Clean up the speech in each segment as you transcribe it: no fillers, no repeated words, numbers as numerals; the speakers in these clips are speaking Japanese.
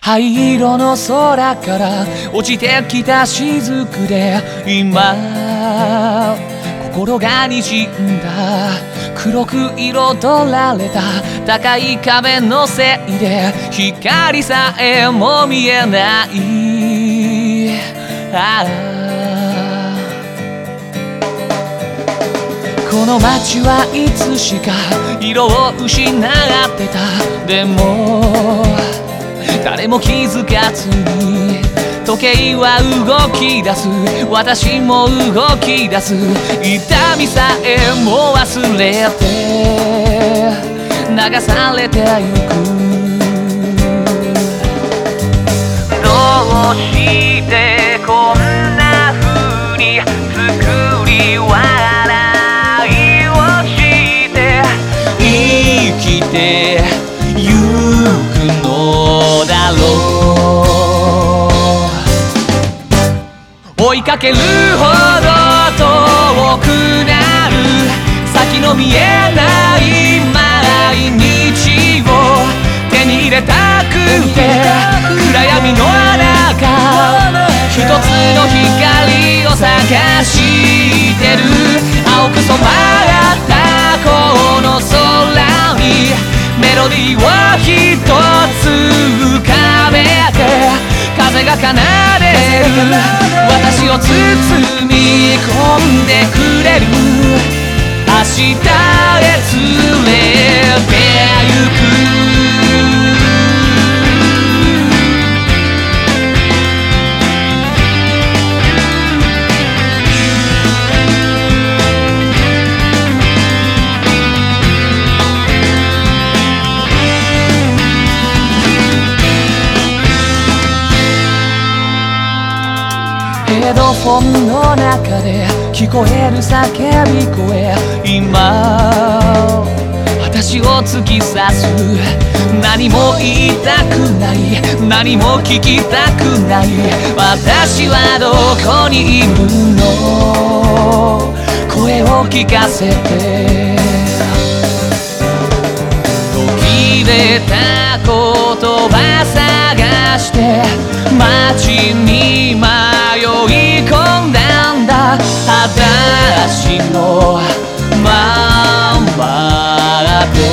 灰色の空から落ちてきた雫で今心が滲んだ黒く彩られた高い壁のせいで光さえも見えない。この街はいつしか色を失ってた。でも誰も気づかずに時計は動き出す。私も動き出す。痛みさえも忘れて流されてゆく。どうしてこんな風に作り笑いをして生きてゆくのだろう。追いかけるほど遠くなる先の見えない毎日を手に入れたくて暗闇の中一つの光を探してる。青く染まったこの空にメロディーを一つ浮かべて風が奏でる。私を包み込んでくれる。明日へ連れてゆく。ヘッドフォンの中で聞こえる叫び声。今私を突き刺す。何も言いたくない何も聞きたくない。私はどこにいるの。声を聞かせて。途切れた言葉探して街に迷い込んだんだ。裸足のままで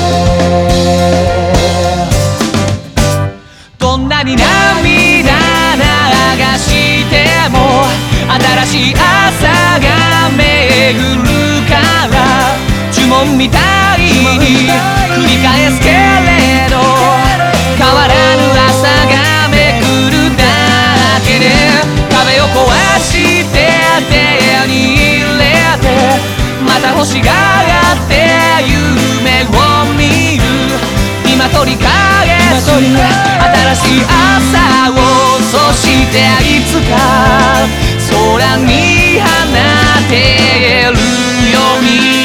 どんなに涙流しても新しい朝が巡るから呪文みたいに繰り返すけれど変わらぬ朝がめくるだけで壁を壊して手に入れてまた星が上がって夢を見る。今取り返す新しい朝をそしていつか空に放てるように。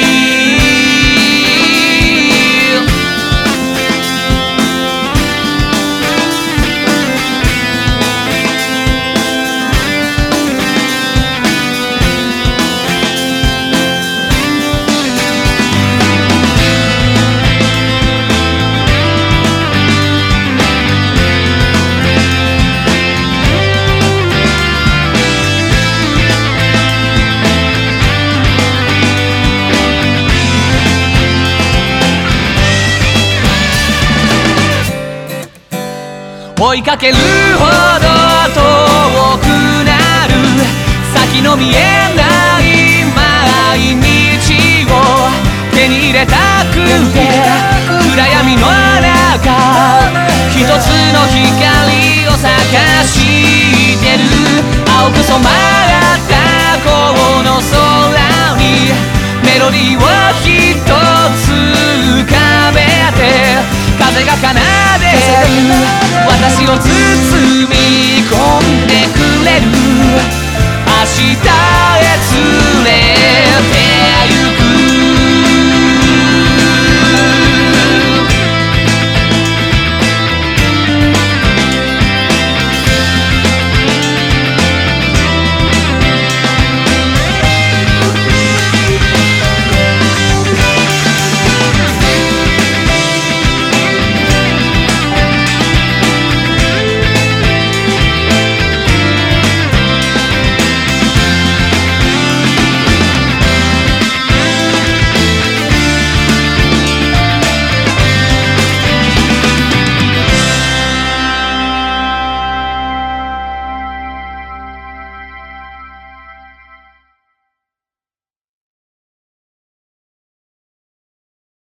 追いかけるほど遠くなる先の見えない毎日を手に入れたくて暗闇の中一つの光を探してる。青く染まったこの空にメロディーを一つ浮かべて風が奏でる。私を包み込んでくれる。明日へ連れ